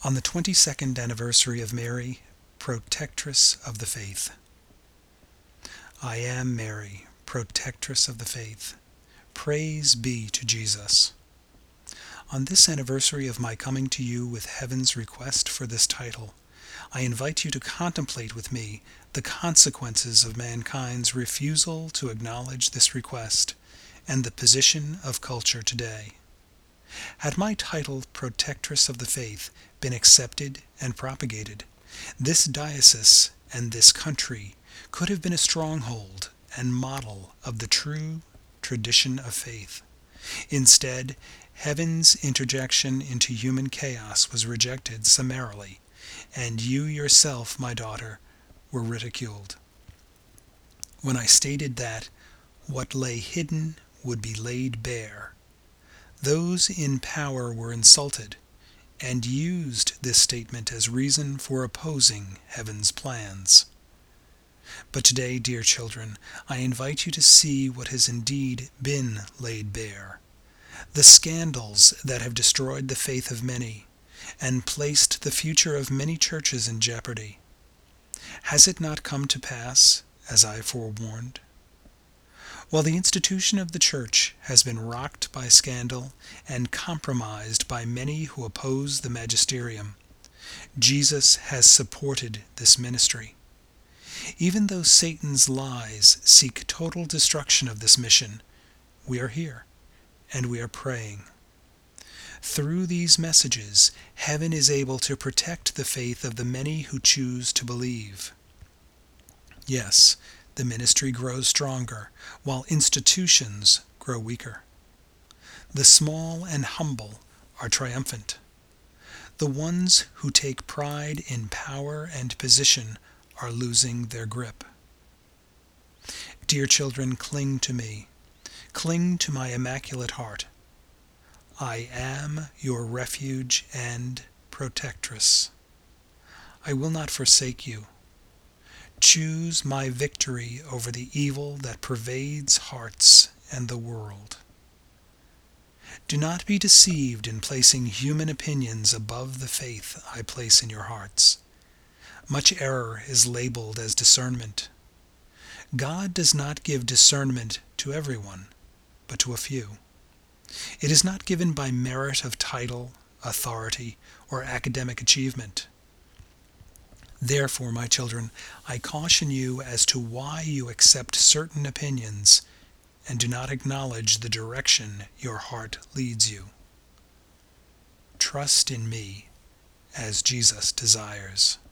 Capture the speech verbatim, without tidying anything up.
On the twenty-second anniversary of Mary, Protectress of the Faith. I am Mary, Protectress of the Faith. Praise be to Jesus. On this anniversary of my coming to you with heaven's request for this title, I invite you to contemplate with me the consequences of mankind's refusal to acknowledge this request and the position of culture today. Had my title, Protectress of the Faith, been accepted and propagated, this diocese and this country could have been a stronghold and model of the true tradition of faith. Instead, heaven's interjection into human chaos was rejected summarily, and you yourself, my daughter, were ridiculed. When I stated that what lay hidden would be laid bare, those in power were insulted and used this statement as reason for opposing heaven's plans. But today, dear children, I invite you to see what has indeed been laid bare, the scandals that have destroyed the faith of many and placed the future of many churches in jeopardy. Has it not come to pass, as I forewarned? While the institution of the Church has been rocked by scandal and compromised by many who oppose the magisterium, Jesus has supported this ministry. Even though Satan's lies seek total destruction of this mission, we are here, and we are praying. Through these messages, heaven is able to protect the faith of the many who choose to believe. Yes, the ministry grows stronger, while institutions grow weaker. The small and humble are triumphant. The ones who take pride in power and position are losing their grip. Dear children, cling to me. Cling to my immaculate heart. I am your refuge and protectress. I will not forsake you. Choose my victory over the evil that pervades hearts and the world. Do not be deceived in placing human opinions above the faith I place in your hearts. Much error is labeled as discernment. God does not give discernment to everyone, but to a few. It is not given by merit of title, authority, or academic achievement. Therefore, my children, I caution you as to why you accept certain opinions and do not acknowledge the direction your heart leads you. Trust in me as Jesus desires.